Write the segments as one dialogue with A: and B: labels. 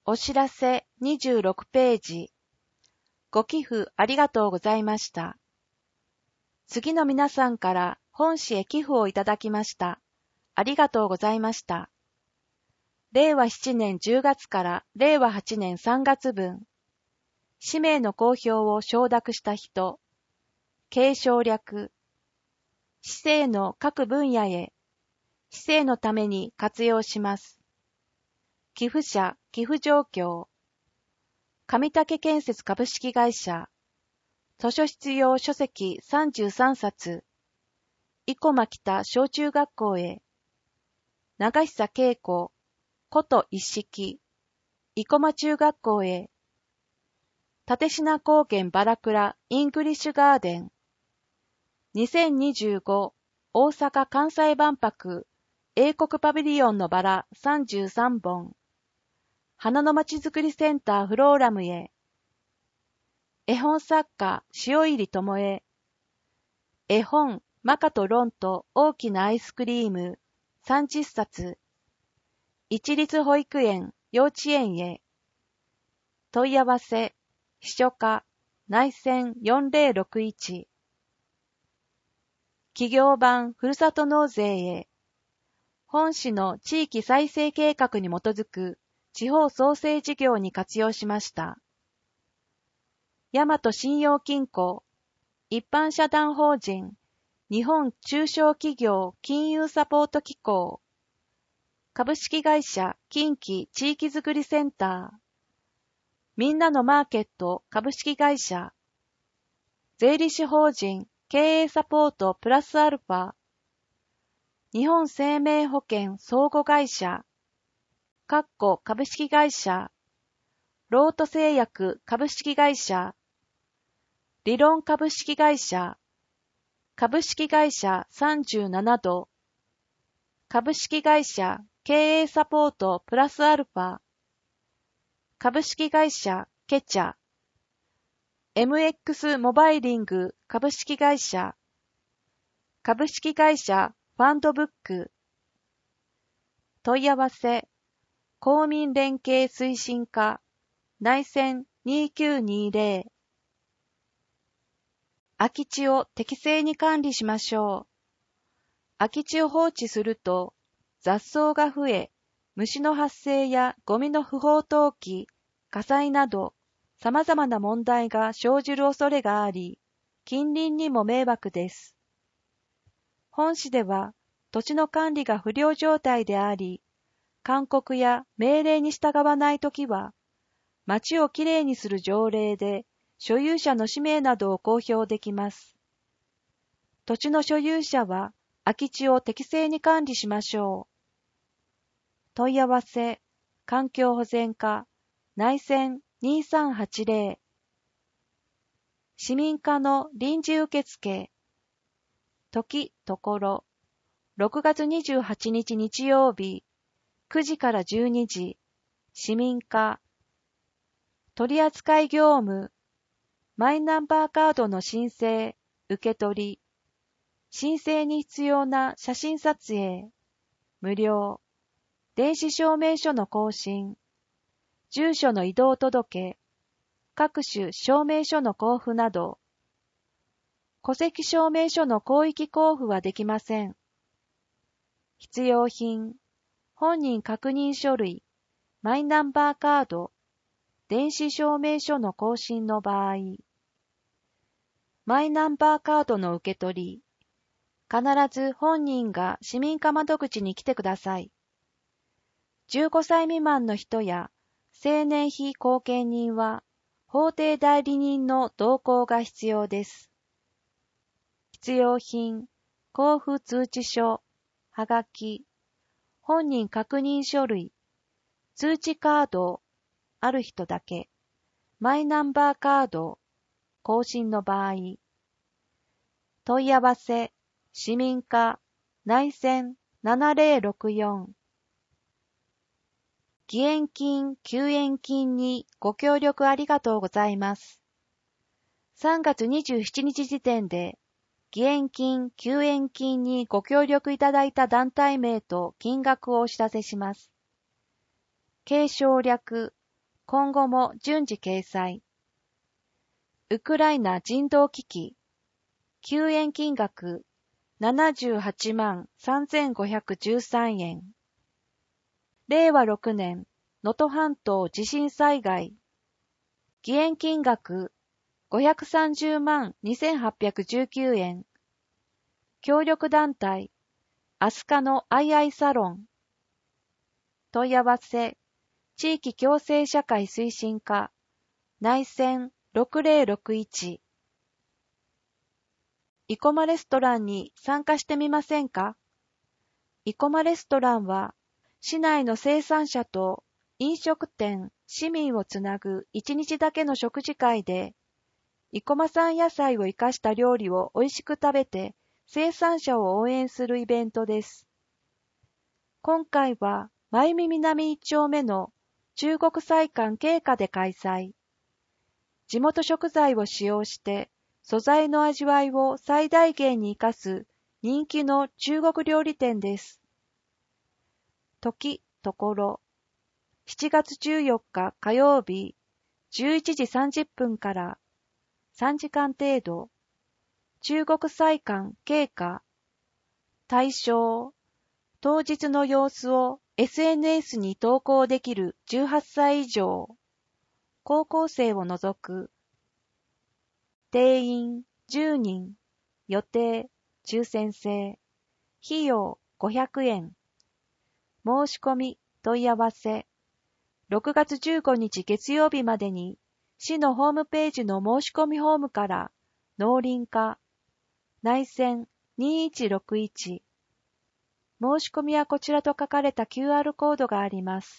A: お知らせ26ページ。ご寄付ありがとうございました。次の皆さんから本誌へ寄付をいただきました。ありがとうございました。令和7年10月から令和8年3月分。氏名の公表を承諾した人。継承略。市政の各分野へ。市政のために活用します。寄付者、寄付状況。上竹建設株式会社。図書室用書籍33冊。生駒北小中学校へ。長久恵子、こと一式。生駒中学校へ。立科高原バラクライングリッシュガーデン。2025大阪・関西万博英国パビリオンのバラ33本。花のまちづくりセンターフローラムへ。絵本作家塩入智恵。絵本マカとロンと大きなアイスクリーム30冊。一律保育園幼稚園へ。問い合わせ秘書課内線4061。企業版ふるさと納税へ。本市の地域再生計画に基づく地方創生事業に活用しました。大和信用金庫、一般社団法人、日本中小企業金融サポート機構、株式会社近畿地域づくりセンター、みんなのマーケット株式会社、税理士法人経営サポートプラスアルファ、日本生命保険相互会社、株式会社、ロート製薬株式会社、理論株式会社、株式会社37度、株式会社経営サポートプラスアルファ、株式会社ケチャ、MX モバイリング株式会社、株式会社ファンドブック。問い合わせ、公民連携推進課、内線2920。空き地を適正に管理しましょう。空き地を放置すると雑草が増え、虫の発生やゴミの不法投棄、火災など様々な問題が生じる恐れがあり、近隣にも迷惑です。本市では土地の管理が不良状態であり、勧告や命令に従わないときは、町をきれいにする条例で所有者の氏名などを公表できます。土地の所有者は空き地を適正に管理しましょう。問い合わせ、環境保全課、内線2380。市民課の臨時受付。時、ところ、6月28日日曜日、9時から12時、市民課。取扱業務、マイナンバーカードの申請、受け取り、申請に必要な写真撮影、無料、電子証明書の更新、住所の移動届、各種証明書の交付など、戸籍証明書の広域交付はできません。必要品、本人確認書類、マイナンバーカード、電子証明書の更新の場合、マイナンバーカードの受け取り、必ず本人が市民課窓口に来てください。15歳未満の人や成年非後見人は法定代理人の同行が必要です。必要品、交付通知書、はがき、本人確認書類、通知カード、ある人だけ、マイナンバーカード、更新の場合、問い合わせ、市民課、内線7064。義援金・救援金にご協力ありがとうございます。3月27日時点で、義援金・救援金にご協力いただいた団体名と金額をお知らせします。継承略、 今後も順次掲載。ウクライナ人道危機。救援金額78万3513円。令和6年、能登半島地震災害。義援金額530万2819円。協力団体、アスカのアイアイサロン。問い合わせ、地域共生社会推進課、内線6061。生駒レストランに参加してみませんか？生駒レストランは、市内の生産者と飲食店、市民をつなぐ1日だけの食事会で、生駒産野菜を生かした料理を美味しく食べて、生産者を応援するイベントです。今回は、真弓南1丁目の中国菜館慶華で開催。地元食材を使用して、素材の味わいを最大限に生かす人気の中国料理店です。時、ところ、7月14日火曜日、11時30分から3時間程度、中国菜館慶華。対象、当日の様子を SNS に投稿できる18歳以上、高校生を除く。定員10人、予定抽選制、費用500円。申し込み問い合わせ、6月15日月曜日までに、市のホームページの申し込みフォームから、農林課、内線2161。申し込みはこちらと書かれた QR コードがあります。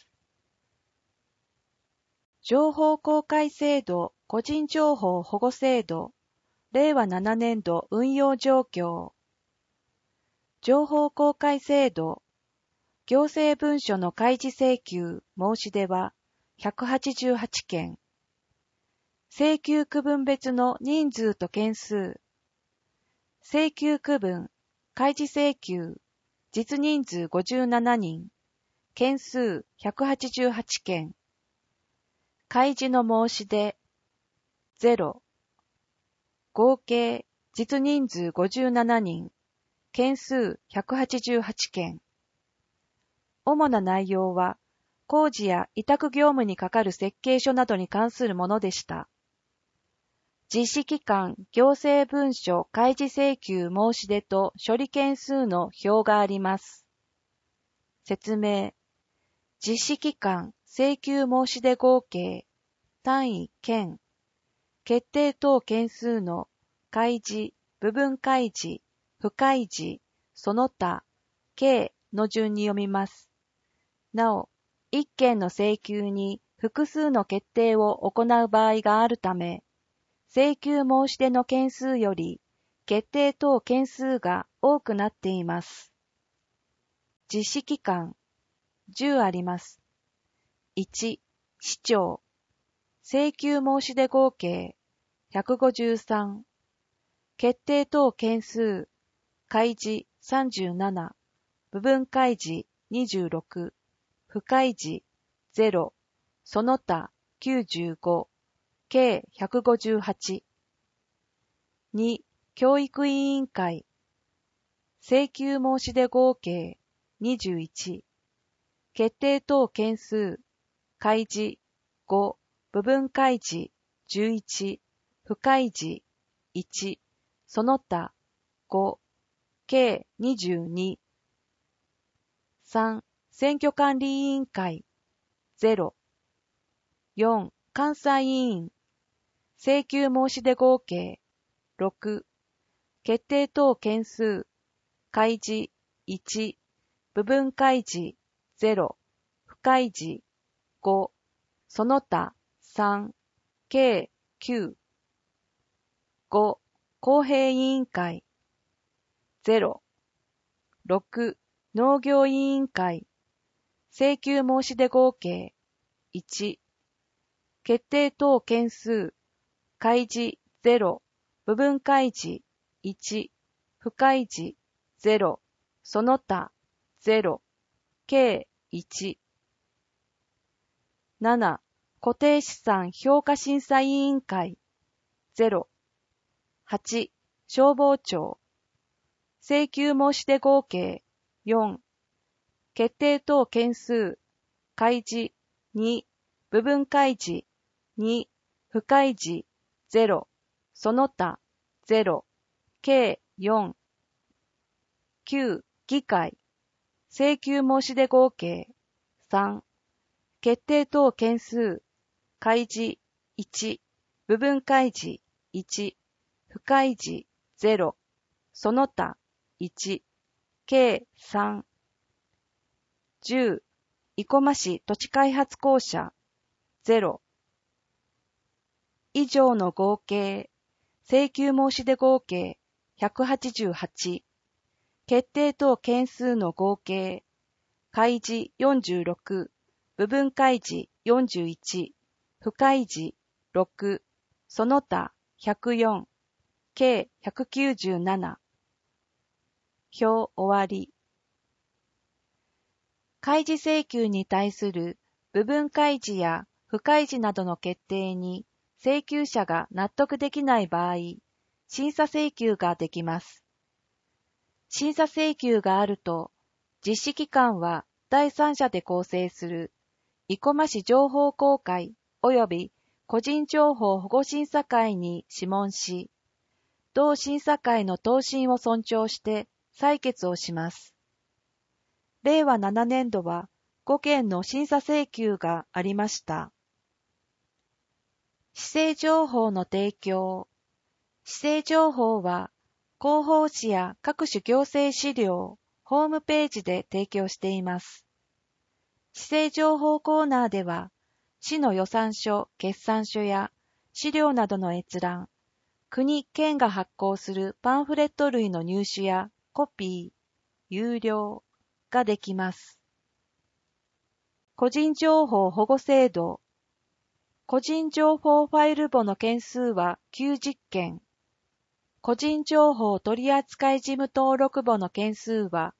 A: 情報公開制度個人情報保護制度令和7年度運用状況。情報公開制度行政文書の開示請求申し出は188件。請求区分別の人数と件数。請求区分開示請求実人数57人。件数188件。開示の申し出0。合計実人数57人。件数188件。主な内容は、工事や委託業務に係る設計書などに関するものでした。実施期間、行政文書開示請求申し出と処理件数の表があります。説明。実施期間、請求申し出合計、単位、件、決定等件数の開示、部分開示、不開示、その他、計の順に読みます。なお、一件の請求に複数の決定を行う場合があるため、請求申し出の件数より決定等件数が多くなっています。実施期間、10あります。1、市長。請求申し出合計153。決定等件数、開示37、部分開示26、不開示0、その他95、計158。2、教育委員会。請求申し出合計21。決定等件数、開示5、部分開示11、不開示1、その他5、計22。3、選挙管理委員会0。4、監査委員。請求申し出合計6。決定等件数、開示1、部分開示0、不開示5、その他3、計9。5、公平委員会0。6、農業委員会。請求申し出合計1。決定等件数、開示0、部分開示1、不開示0、その他0、計1。7、 固定資産評価審査委員会0、8、消防庁請求申し出合計4、決定等件数開示2、部分開示2、不開示0、その他0、計4、9、議会請求申し出合計3、決定等件数開示1、部分開示1、不開示0、その他1、計3、10、生駒市土地開発公社0、以上の合計、請求申し出合計188、決定等件数の合計、開示46、部分開示41、不開示6、その他104、計197。表終わり。開示請求に対する部分開示や不開示などの決定に請求者が納得できない場合、審査請求ができます。審査請求があると、実施機関は第三者で構成する生駒市情報公開及び個人情報保護審査会に諮問し、同審査会の答申を尊重して採決をします。令和7年度は5件の審査請求がありました。市政情報の提供。市政情報は広報誌や各種行政資料、ホームページで提供しています。市政情報コーナーでは、市の予算書、決算書や資料などの閲覧、国・県が発行するパンフレット類の入手やコピー、有料ができます。個人情報保護制度。個人情報ファイル簿の件数は90件。個人情報取扱事務登録簿の件数は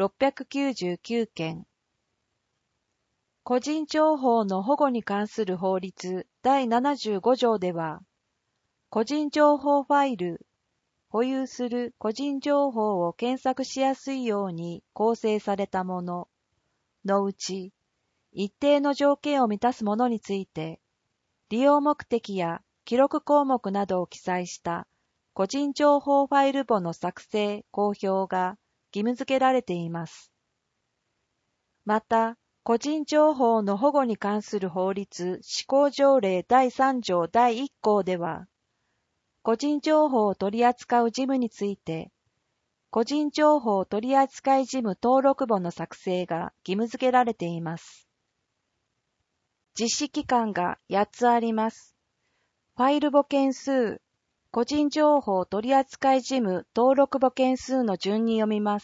A: 699件。個人情報の保護に関する法律第75条では、個人情報ファイル、保有する個人情報を検索しやすいように構成されたもののうち、一定の条件を満たすものについて、利用目的や記録項目などを記載した個人情報ファイル簿の作成・公表が義務付けられています。また、個人情報の保護に関する法律施行条例第3条第1項では、個人情報を取り扱う事務について、個人情報取扱事務登録簿の作成が義務付けられています。実施機関が8つあります。ファイル簿件数、個人情報取扱事務登録簿件数の順に読みます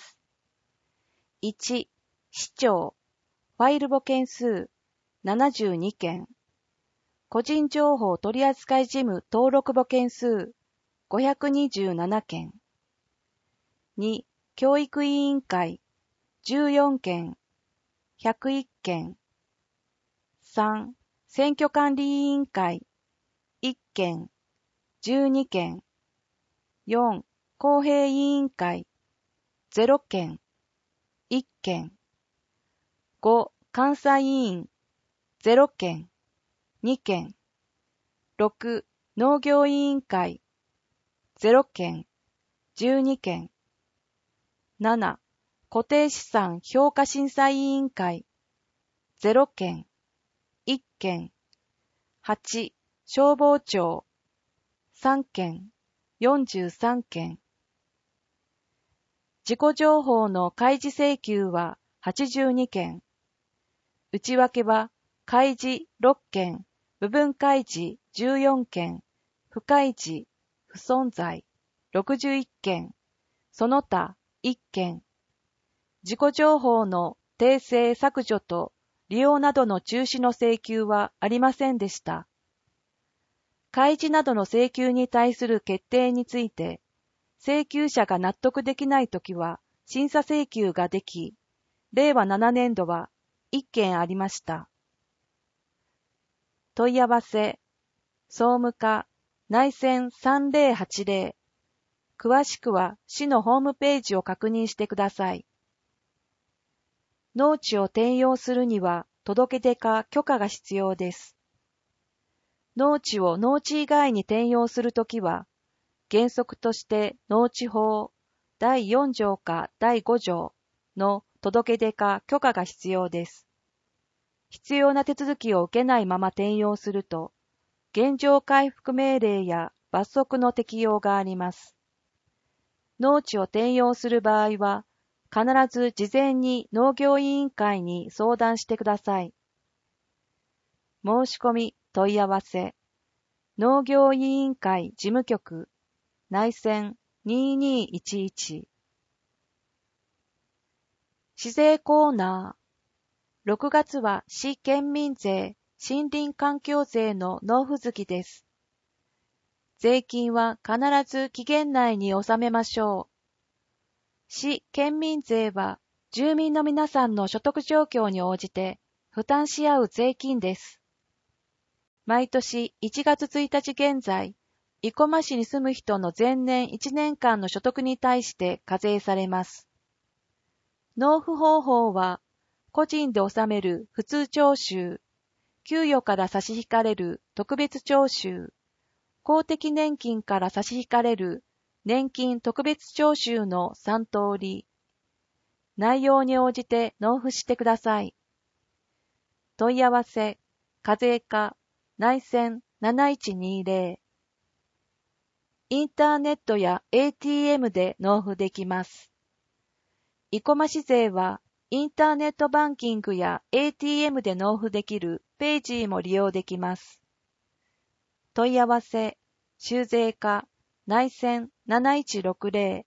A: 。1、市長、ファイル簿件数72件。個人情報取扱事務登録簿件数527件。2、教育委員会14件、101件。3、選挙管理委員会1件、12件。4、公平委員会0件、1件。5、監査委員0件、2件。6、農業委員会0件、12件。7、固定資産評価審査委員会0件、1件。8、消防庁3件、43件。自己情報の開示請求は82件。内訳は開示6件、部分開示14件、不開示、不存在61件、その他1件。自己情報の訂正削除と利用などの中止の請求はありませんでした。開示などの請求に対する決定について、請求者が納得できないときは審査請求ができ、令和7年度は1件ありました。 問い合わせ、総務課、内線3080。詳しくは市のホームページを確認してください。農地を転用するには届け出か許可が必要です。農地を農地以外に転用するときは、原則として農地法第4条か第5条の届け出か許可が必要です。必要な手続きを受けないまま転用すると、原状回復命令や罰則の適用があります。農地を転用する場合は、必ず事前に農業委員会に相談してください。申し込み問い合わせ、農業委員会事務局、内線2211。市税コーナー。6月は市県民税、森林環境税の納付月です。税金は必ず期限内に納めましょう。市県民税は住民の皆さんの所得状況に応じて負担し合う税金です。毎年1月1日現在、生駒市に住む人の前年1年間の所得に対して課税されます。納付方法は、個人で納める普通徴収、給与から差し引かれる特別徴収、公的年金から差し引かれる年金特別徴収の3通り。内容に応じて納付してください。問い合わせ、課税課、内線7120。インターネットや ATM で納付できます。生駒市税はインターネットバンキングや ATM で納付できるページも利用できます。問い合わせ、州税課、内線7160。